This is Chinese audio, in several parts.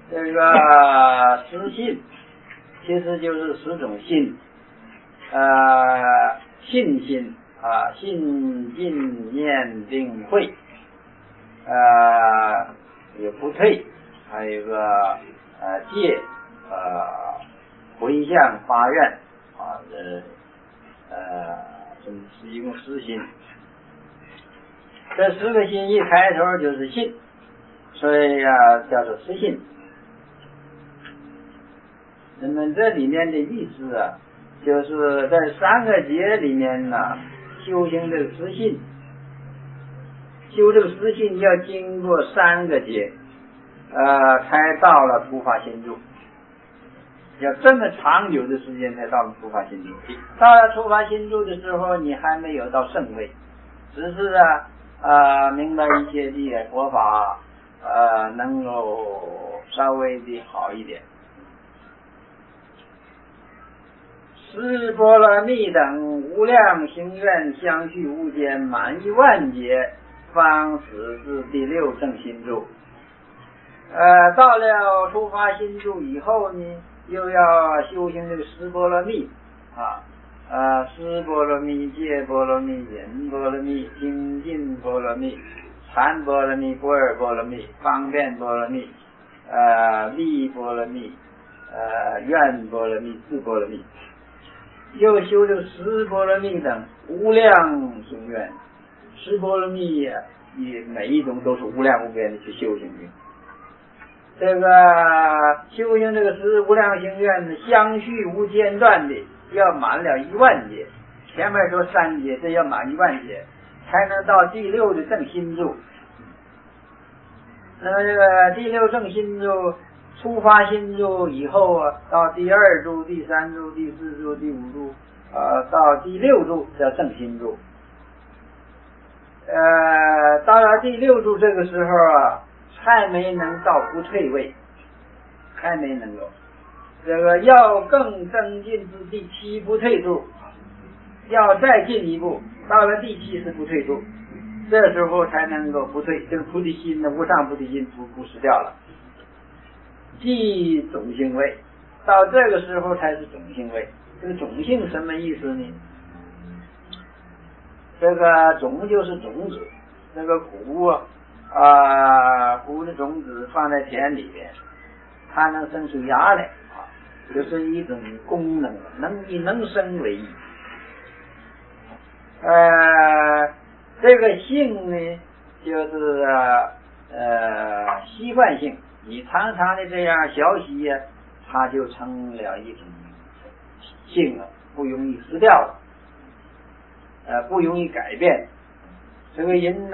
这个十信其实就是10种信，信心啊，信进念定慧，也不退，还有一个戒，回向发愿啊，是一共10心。这10个心一开头就是信，所以叫做10信。那么这里面的意思就是在3个劫里面修行这个10信，修这个10信要经过3个劫，才到了突发心住，要这么长久的时间才到了突发心住。到了突发心住的时候，你还没有到圣位，只是明白一些的佛法，能够稍微的好一点。十波罗蜜等无量行愿相续无间，满1万劫，方使至第6正心住。到了突发心住以后呢，又要修行这个十波罗蜜十波罗蜜、戒波罗蜜、忍波罗蜜、精进波罗蜜、禅波罗蜜、不二波罗蜜、方便波罗蜜、利波罗蜜、愿波罗蜜、智波罗蜜，又修这个十波罗蜜等无量行愿。十波罗蜜也每一种都是无量无边的去修行的。这个修行这个十无量行愿呢，相续无间断的，要满了1万劫。前面说3劫，这要满1万劫，才能到第6的正心住。那么这个第6正心住，初发心住以后到第2住、第3住、第4住、第5住，到第6住叫正心住。到了第6住这个时候还没能到不退位，还没能够。这个要更增进至第7不退住，要再进一步，到了第7是不退住，这时候才能够不退。这个菩提心的无上菩提心不失掉了。即种性位，到这个时候才是种性位。这个种性什么意思呢？这个种就是种子，这个谷谷的种子放在田里边，它能生出芽来就是一种功能，以能生为义。这个性呢，就是习惯性，你常常的这样学习它就成了一种性了，不容易失掉了，不容易改变。这个人呢，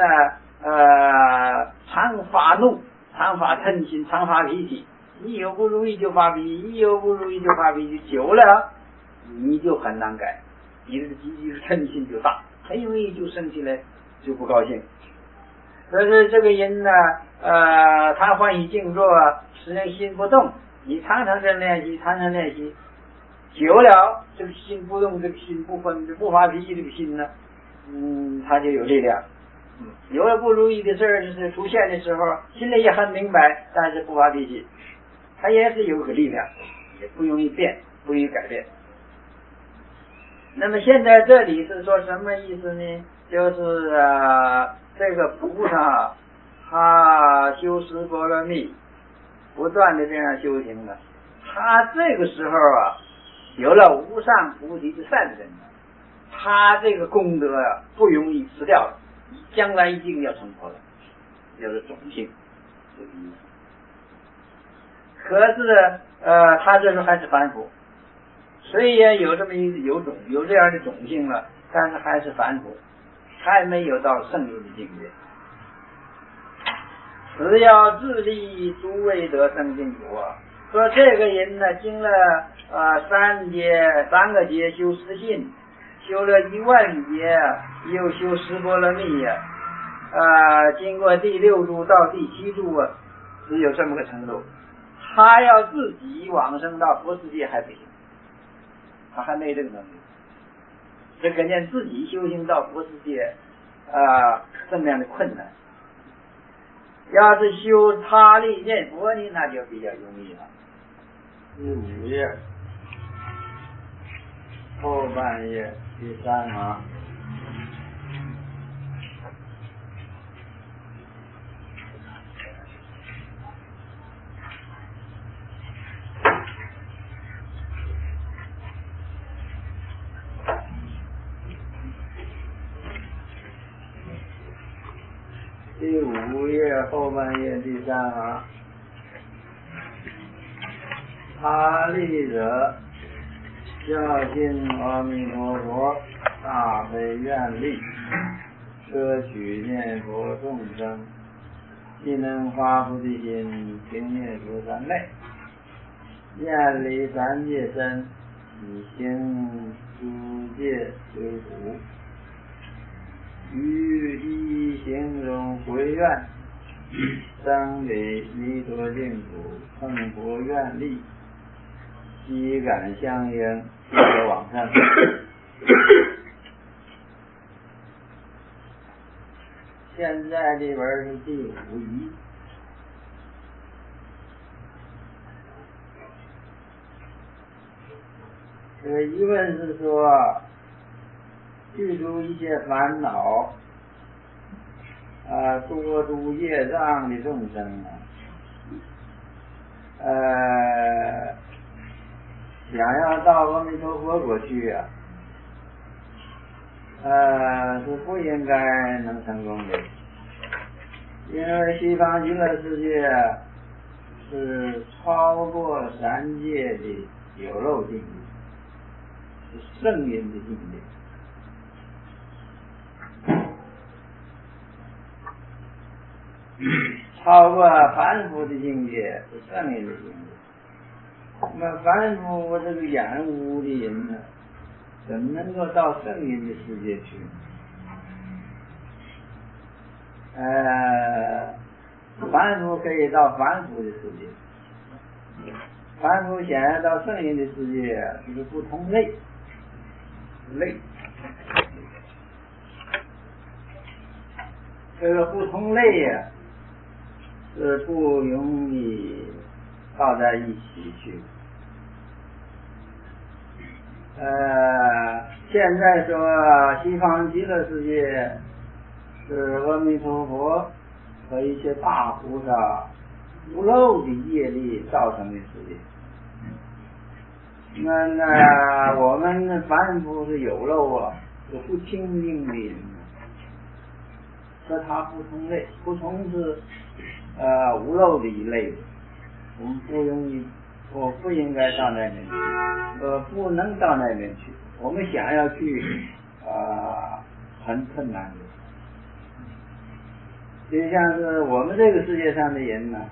常发怒，常发嗔心，常发脾气，一有不如意就发脾气，一有不如意就发脾气，久了你就很难改，你这个积极的嗔心就大，很容易就生气来，就不高兴。可是这个人呢，他欢喜静坐，使人心不动，你常常这样练习，常常练习，久了这个心不动，这个心不分，不发脾气，这个心呢，他就有力量。有了不如意的事就是出现的时候，心里也很明白，但是不发脾气，他也是有个力量，也不容易变，不容易改变。那么现在这里是说什么意思呢？就是这个菩萨他修十波罗蜜，不断的这样修行了，他这个时候有了无上菩提的善根，他这个功德不容易失掉了，将来一定要成佛了，叫做种性。可是他这时候还是凡夫，虽然有这么有这样的种性了，但是还是凡夫，还没有到圣人的境界。只要自力诸位得生净土说这个人呢，经了3个劫修十信，修了1万劫，又修十波罗蜜经过第6住到第7住只有这么个程度。他要自己往生到佛世界还不行，他还没这个能力。这可见自己修行到佛世界这么样的困难。 要是修他力念佛呢，那就比较容易了。 第5页后半页第3行。第5页后半页第3行。他力者，孝敬阿弥陀佛，大悲愿力，摄取念佛众生，既能发菩提心，听念佛三昧，愿离三界身，以行诸界修福。于一形容回愿，生理弥陀净土，奉佛愿力，机感相应，接着往上。现在这本是第5仪。这个疑问是说，去除一切烦恼，多度业障的众生想要到阿弥陀佛国去是不应该能成功的，因为西方极乐世界是超过3界的有漏境界，是圣人的境界。超过凡夫的境界是圣人的境界。那么凡夫这个眼污的人呢，怎么能够到圣人的世界去？凡夫可以到凡夫的世界，凡夫想要到圣人的世界，这个不同类，这个不同类是不容易到在一起去。现在说西方极乐世界是阿弥陀佛和一些大菩萨无漏的业力造成的世界。那我们凡夫是有漏是不清净的人，和他不同类，不同是无漏的一类，我们我不应该到那边去，不能到那边去，我们想要去很困难的。就像是我们这个世界上的人呢，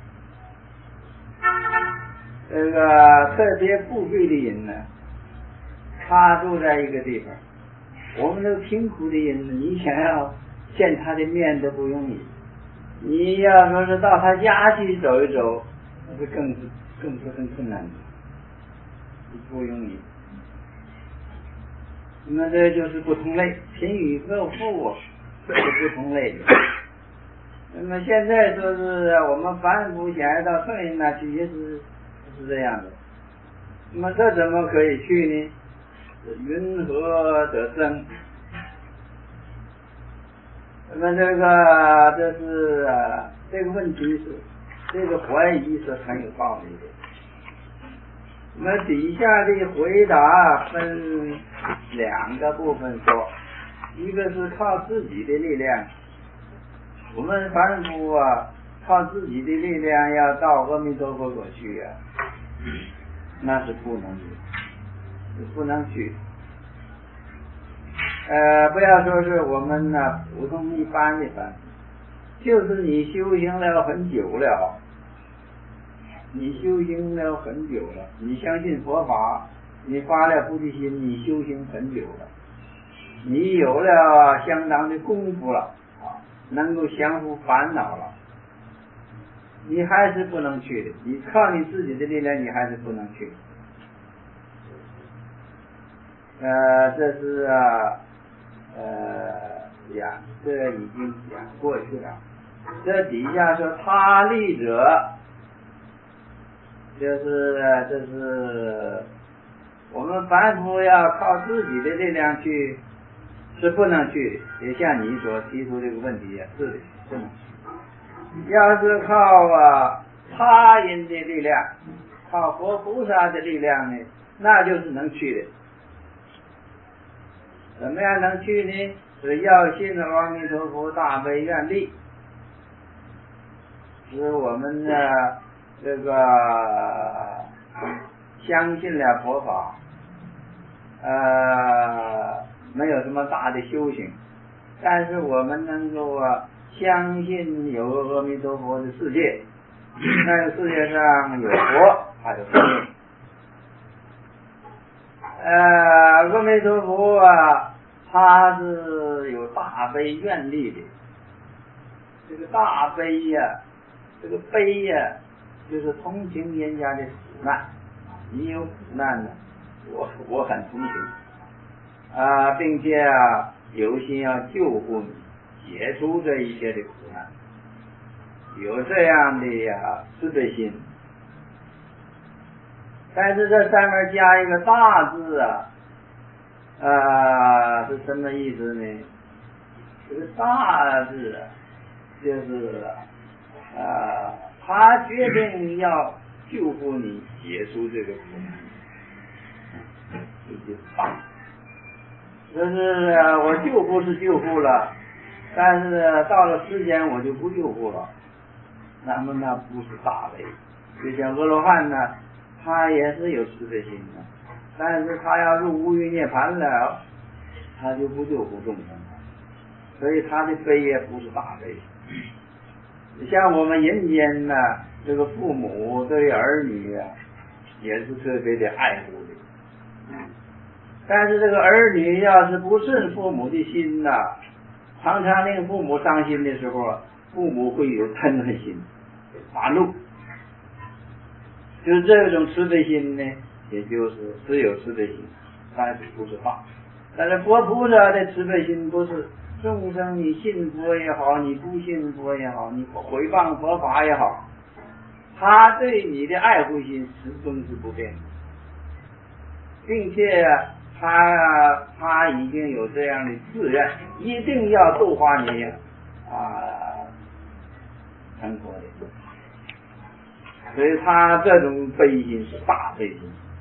这个特别富贵的人呢，他住在一个地方，我们这个贫苦的人呢，你想要见他的面都不容易，你要说是到他家去走一走，那是更是很困难的，不容易。那么这就是不同类，贫与富是不同类的。那么现在说是我们凡夫想要到圣人那去，也是这样的。那么这怎么可以去呢？云何得生？那么这个问题是，这个怀疑是很有道理的。那么底下的回答分2个部分说，一个是靠自己的力量，我们凡夫靠自己的力量要到阿弥陀佛国去那是不能的，是不能去。不要说是我们普通一般的凡夫，就是你修行了很久了，你相信佛法，你发了菩提心，你修行很久了，你有了相当的功夫了能够降服烦恼了，你还是不能去的，你靠你自己的力量，你还是不能去。这是这已经讲过去了。 这底下说他力者，这是我们凡夫要靠自己的力量去是不能去的，也像你所提出这个问题是的，不能去。要是靠他人的力量，靠佛菩萨的力量呢，那就是能去的。怎么样能去呢？是要信阿弥陀佛大悲愿力，是我们这个相信了佛法，没有什么大的修行，但是我们能够相信有阿弥陀佛的世界，那个世界上有佛还有生命。阿弥陀佛他是有大悲愿力的。这个大悲这个悲就是同情人家的苦难。你有苦难呢，我很同情并且有心要救护你，解除这一切的苦难，有这样的慈悲心。但是这上面加一个大字是什么意思呢？这个大字就是他决定要救护你，解除这个苦难，这就是大。就是我救护是救护了，但是到了时间我就不救护了，那么那不是大悲。就像阿罗汉呢，他也是有慈悲心的，但是他要入无余涅盘了，他就不救护众生了，所以他的悲也不是大悲。像我们人间呢，这个父母对儿女也是特别的爱护的，但是这个儿女要是不顺父母的心常常令父母伤心的时候，父母会有嗔恨心，发怒。就是这种慈悲心呢，也就是只有慈悲心，但是不是大。但是佛菩萨的慈悲心不是众生，你信佛也好，你不信佛也好，你毁谤佛法也好，他对你的爱护心始终是不变的，并且他已经有这样的自愿，一定要度化你成佛的。所以他这种悲心是大悲心。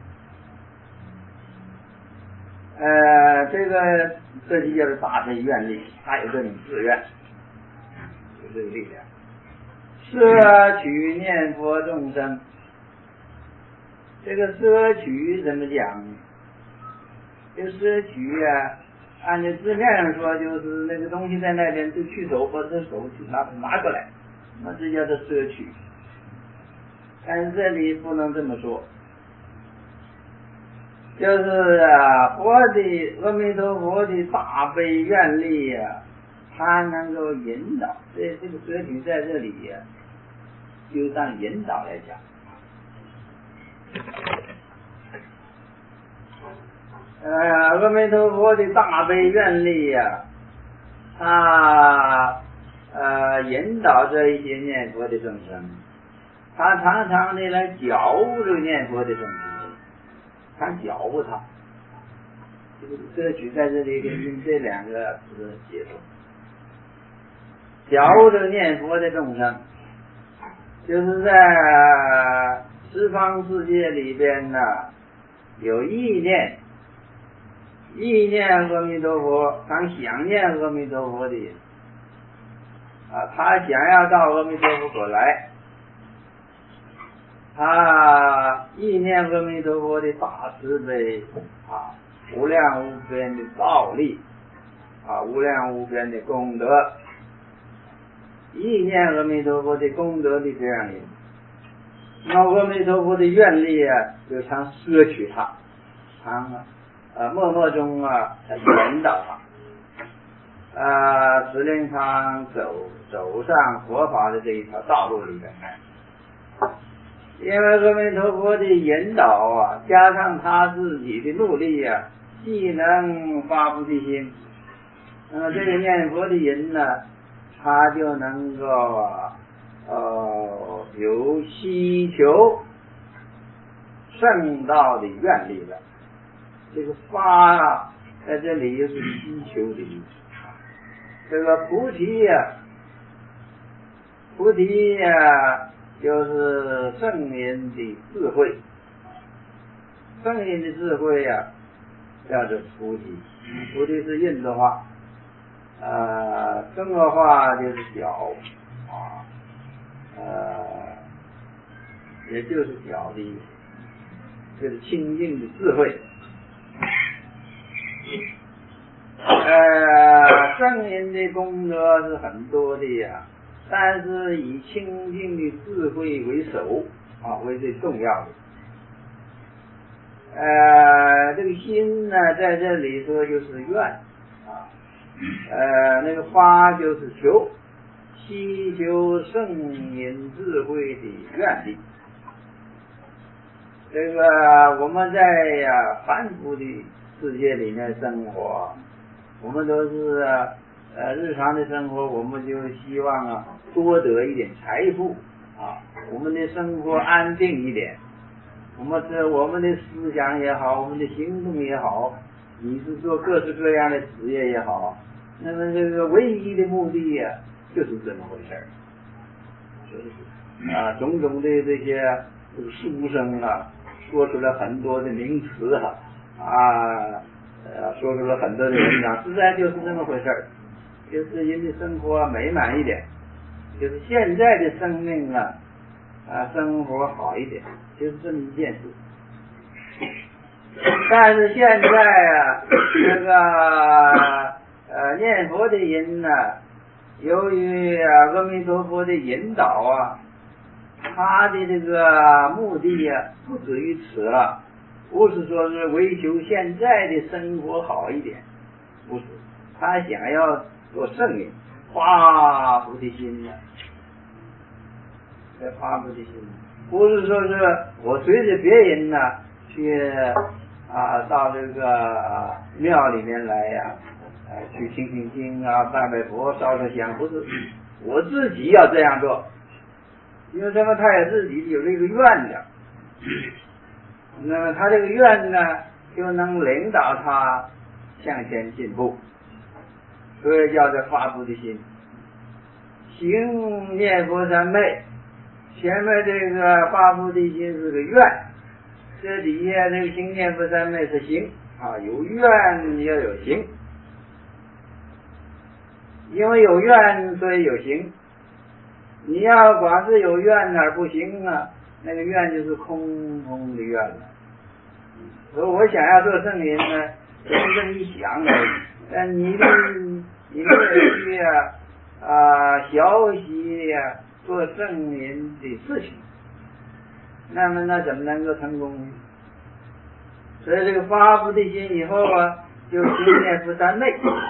这就叫做大悲愿力，他有这种自愿，有这个力量。摄取念佛众生，这个摄取怎么讲呢？这个摄取按照字面上说，就是那个东西在那边就去手，把这手去拿过来，那这叫做摄取。但是这里不能这么说，就是阿弥陀佛的大悲愿力他能够引导，这个摄取在这里就当引导来讲。阿弥陀佛的大悲愿力他引导这一些念佛的众生，他常常的来搅悟这个念佛的众生，他搅悟他。这个摄取在这里用这两个词解说，搅悟这个念佛的众生，就是在十方世界里边有意念阿弥陀佛，常想念阿弥陀佛的人他想要到阿弥陀佛所来，他意念阿弥陀佛的大慈悲无量无边的道力无量无边的功德，意念阿弥陀佛的功德的这样人，那阿弥陀佛的愿力就常摄取他，常默默中引导他使令他走上佛法的这一条道路里面来。因为阿弥陀佛的引导加上他自己的努力既能发菩提心，那么这个念佛的人他就能够有希求圣道的愿力了。这个发在这里又是希求的意思。这个菩提呀，就是圣人的智慧，圣人的智慧呀，叫做菩提。菩提是印度话，中国话就是晓也就是晓的意思，就是清净的智慧。圣人的功德是很多的呀，但是以清净的智慧为首为最重要的。这个心呢，在这里说就是愿那个发就是求，希求圣人智慧的愿力。这个我们在凡夫的世界里面生活，我们都是日常的生活，我们就希望多得一点财富我们的生活安定一点，我们的思想也好，我们的行动也好，你是做各式各样的职业也好，那么这个唯一的目的就是这么回事种种的这些书生说出了很多的名词说出了很多的文章，实在就是这么回事就是人的生活美满一点，就是现在的生命生活好一点，就是这么一件事。但是现在这个念佛的人由于阿弥陀佛的引导他的这个目的不止于此了，不是说是为求现在的生活好一点，不是，他想要做圣人，发菩提心发菩提心，不是说是我随着别人去到这个庙里面来去听听经拜拜佛烧烧香，不是，我自己要这样做，因为什么？他也自己有这个愿的，那么他这个愿呢，就能领导他向前进步，所以叫做发菩提心。行念佛三昧，前面这个发菩提心是个愿，这底下这个行念佛三昧是行有愿要有行，因为有愿所以有行。你要光是有愿而不行那个愿就是空空的愿了。所以我想要做圣人只是这么一想而已，但你没有去学习做圣人的事情，那么怎么能够成功呢？所以这个发菩提心以后就行念佛三昧。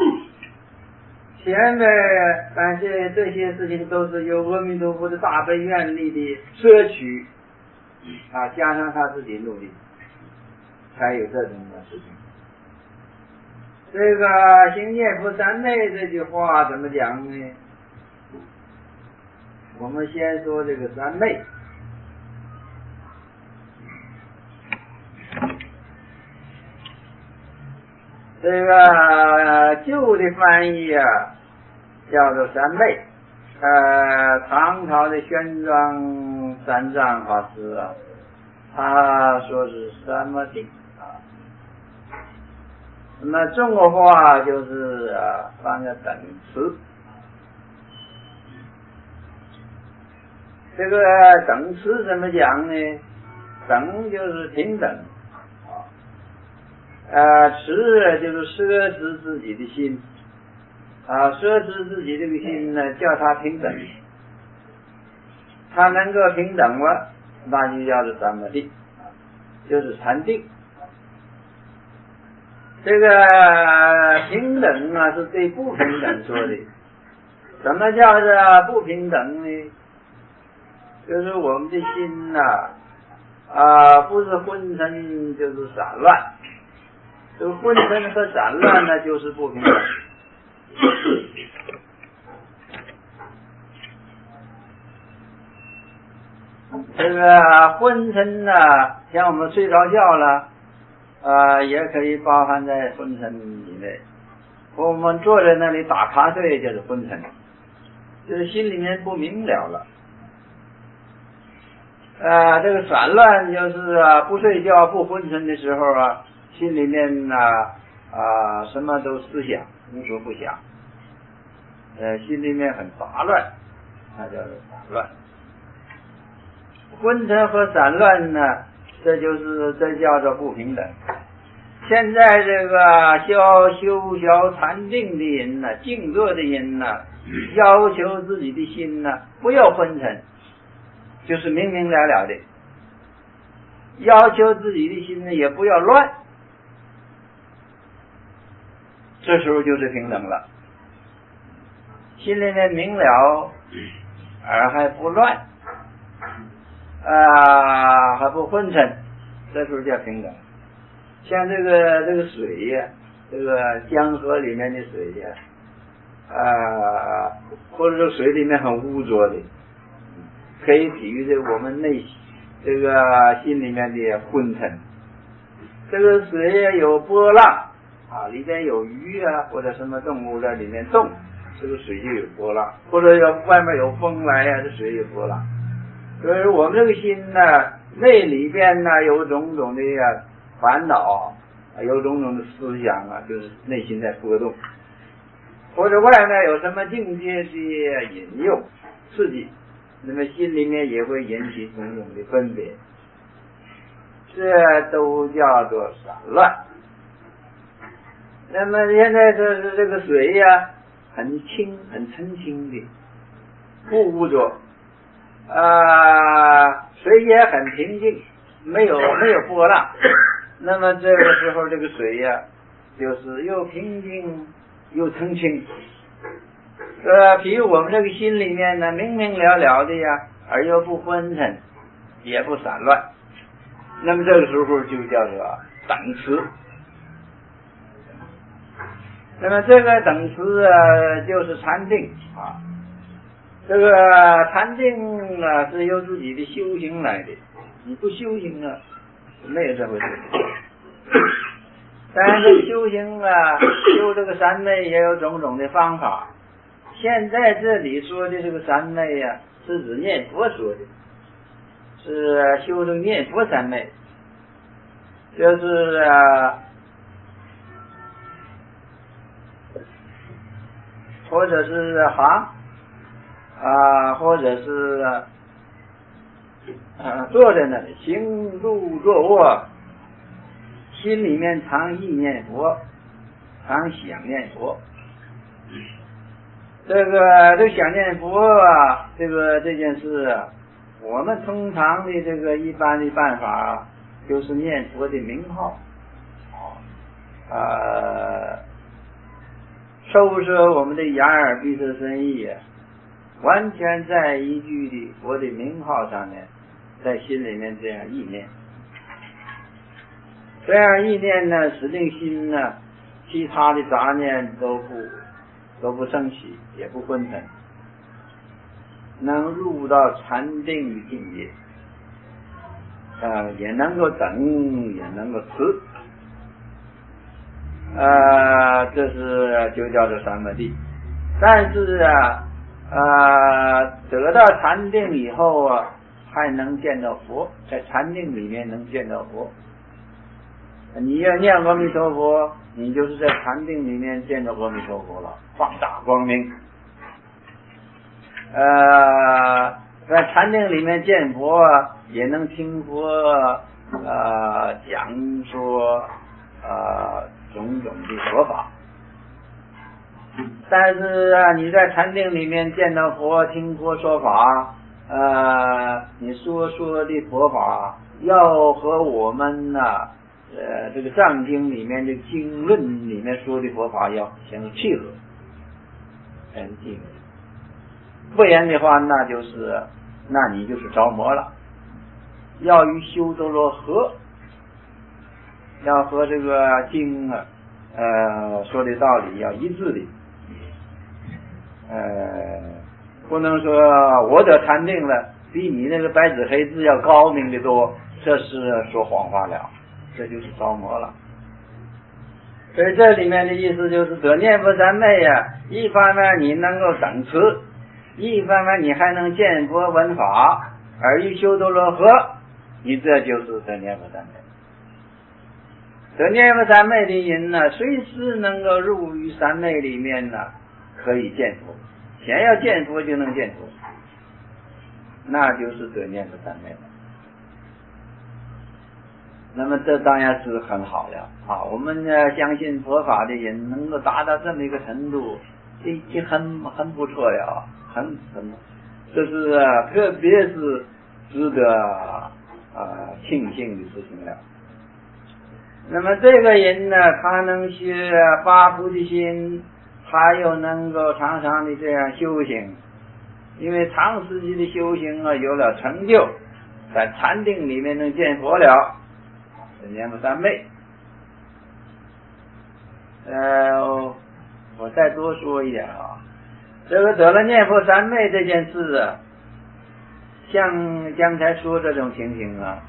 前面但是这些事情都是由阿弥陀佛的大悲愿力的摄取加上他自己努力才有这种的事情。这个行念佛三昧这句话怎么讲呢？我们先说这个三昧。这个旧的翻译叫做三昧，唐朝的宣庄三藏法师他说是三摩地那么中国话就是翻个等词。这个等词怎么讲呢？等就是平等持就是摄持自己的心摄持自己这个心呢，叫他平等，他能够平等了，那就叫做三摩地，就是禅定。这个平等是对不平等说的。什么叫做不平等呢？就是我们的心不是昏沉就是散乱，这个昏沉和散乱就是不平等。 这个昏沉呢，像我们睡着觉了，也可以包含在昏沉以内。我们坐在那里打瞌睡就是昏沉，就是心里面不明了了。这个散乱就是不睡觉不昏沉的时候心里面什么都思想，无所不想，心里面很杂乱，那叫做散乱。昏沉和散乱呢，这叫做不平等。现在这个修小禅定的人呢，静坐的人呢，要求自己的心呢不要昏沉，就是明明了了的；要求自己的心呢也不要乱，这时候就是平等了。心里面明了，而还不乱，还不昏沉，这时候叫平等。像这个水呀，这个江河里面的水呀，或者说水里面很污浊的，可以比喻着我们内这个心里面的昏沉。这个水有波浪里边有鱼或者什么动物在里面动，这个水就有波浪，或者外面有风来这水有波浪。所以我们这个心呢，内里边呢有种种的烦恼，有种种的思想就是内心在波动，或者外面有什么境界的引诱刺激，那么心里面也会引起种种的分别，这都叫做散乱。那么现在这个水很清很澄清的，不污浊，水也很平静，没有波浪。那么这个时候这个水就是又平静又澄清。比如我们这个心里面呢，明明了了的而又不昏沉，也不散乱，那么这个时候就叫做等持。那么这个等持就是禅定这个禅定是由自己的修行来的，你不修行没有这回事。当然这修行修这个三昧也有种种的方法。现在这里说的这个三昧是指念佛说的，是修这个念佛三昧，就是或者是或者是坐在那里行住坐卧，心里面常意念佛，常想念佛。这个想念佛这件事我们通常的这个一般的办法就是念佛的名号，收摄我们的眼耳鼻舌身意完全在一句的佛的名号上面，在心里面这样意念。这样意念呢，使令心呢，其他的杂念都不升起，也不昏沉，能入到禅定的境界，也能够等，也能够持，这就叫做三摩地。但是得到禅定以后还能见到佛，在禅定里面能见到佛。你要念阿弥陀佛，你就是在禅定里面见到阿弥陀佛了，放大光明。在禅定里面见佛也能听佛讲说种种的佛法。但是你在禅定里面见到佛，听佛说法，你说的佛法要和我们这个藏经里面这个经论里面说的佛法要相契合，不然的话那你就是着魔了。要与修多罗合，要和这个经说的道理要一致的，不能说我得禅定了， 比你那个白纸黑字要高明的多，这是说谎话了，这就是着魔了。所以这里面的意思就是得念佛三昧呀，一方面你能够等持，一方面你还能见佛闻法，而于修多罗河，你这就是得念佛三昧。得念佛三昧的人呢，随时能够入于三昧里面呢，可以见佛，想要见佛就能见佛，那就是得念佛三昧了。那么这当然是很好了啊！我们相信佛法的人能够达到这么一个程度，这已经很不错了，这是特别是值得庆幸的事情了。那么这个人呢，他能学发菩提心，他又能够常常的这样修行，因为长时期的修行有了成就，在禅定里面能见佛了。念佛三昧，我再多说一点啊，这个得了念佛三昧这件事啊，像刚才说这种情形啊，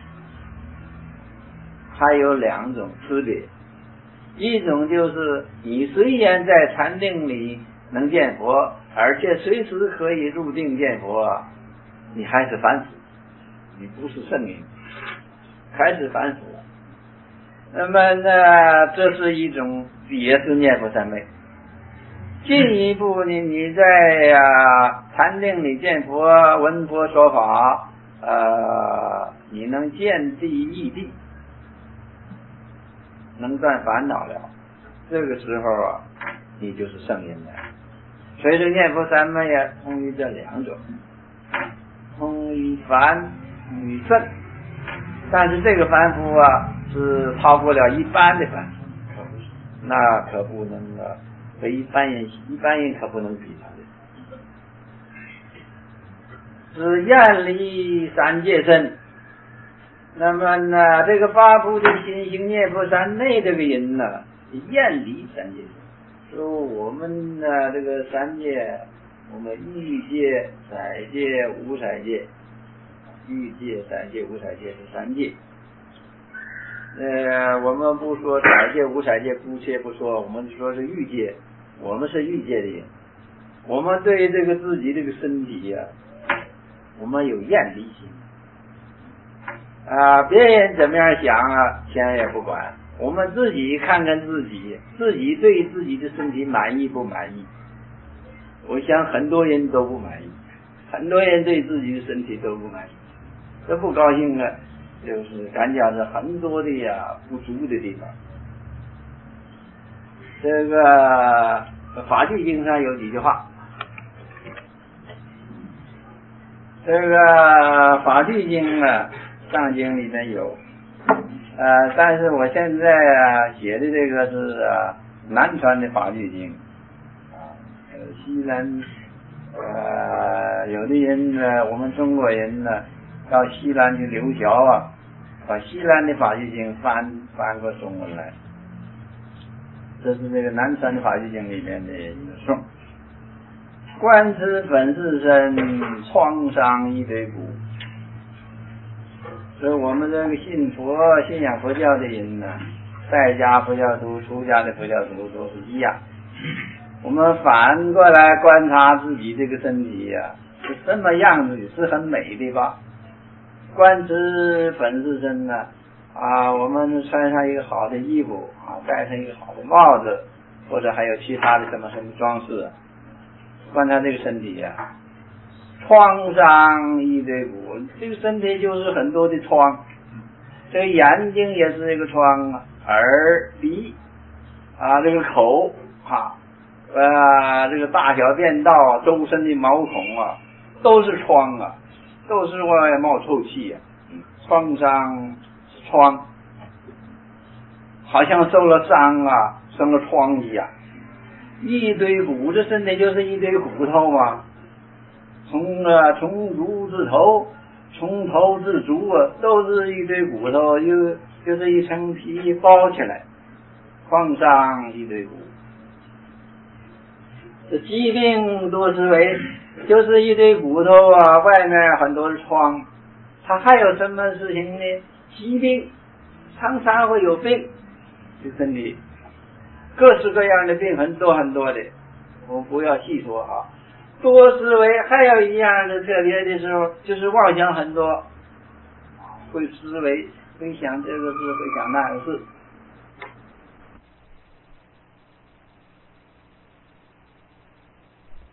它有两种区别，一种就是你虽然在禅定里能见佛，而且随时可以入定见佛啊，你还是凡夫，你不是圣人，还是凡夫。那么呢，这是一种也是念佛三昧。进一步呢，你在禅定里见佛闻佛说法，你能见地异地，能断烦恼了，这个时候啊，你就是圣人了。所以这念佛三昧啊，通于这两种，通于凡与圣。但是这个凡夫啊，是超过了一般的凡夫，那可不能和一般人可不能比他的。是远离三界身。那么呢，这个发菩提心行念佛三昧这个人呢，远离三界身。说我们呢，这个三界，我们欲界、色界、无色界。欲界、色界、无色界是三界。我们不说色界、无色界，姑且不说，我们说是欲界。我们是欲界的人，我们对这个自己这个身体呀，我们有厌离心。别人怎么样想啊，先也不管，我们自己看看自己对自己的身体满意不满意？我想很多人都不满意，很多人对自己的身体都不满意。这不高兴了，就是感觉是很多的不足的地方。这个法句经上有几句话，这个法句经上经里面有，但是我现在写的这个是南传的法句经，西南有的人我们中国人到西南去留学把西南的法句经翻过中文来，这是这个南传的法句经里面的一个颂。观知本是身，创伤一堆骨。所以我们这个信仰佛教的人呢，在家佛教徒、出家的佛教徒都是一样。我们反过来观察自己这个身体是什么样子，是很美的吧？观知本是身呢，我们穿上一个好的衣服戴上一个好的帽子，或者还有其他的什么装饰，观察这个身体创伤一堆骨，这个身体就是很多的疮，这个眼睛也是一个疮耳鼻这个口这个大小便道周身的毛孔都是疮都是外冒臭气创伤疮，好像受了伤生了疮一样。一堆骨，这身体就是一堆骨头嘛，从足至头，从头至足都是一堆骨头，就是一层皮包起来，创伤一堆骨。这疾病多是为就是一堆骨头啊，外面很多疮，它还有什么事情呢？疾病，常常会有病，就身体各式各样的病很多很多的，我不要细说哈。多思维还有一样的特别的时候，就是妄想很多，会思维，会想这个事，会想那个事。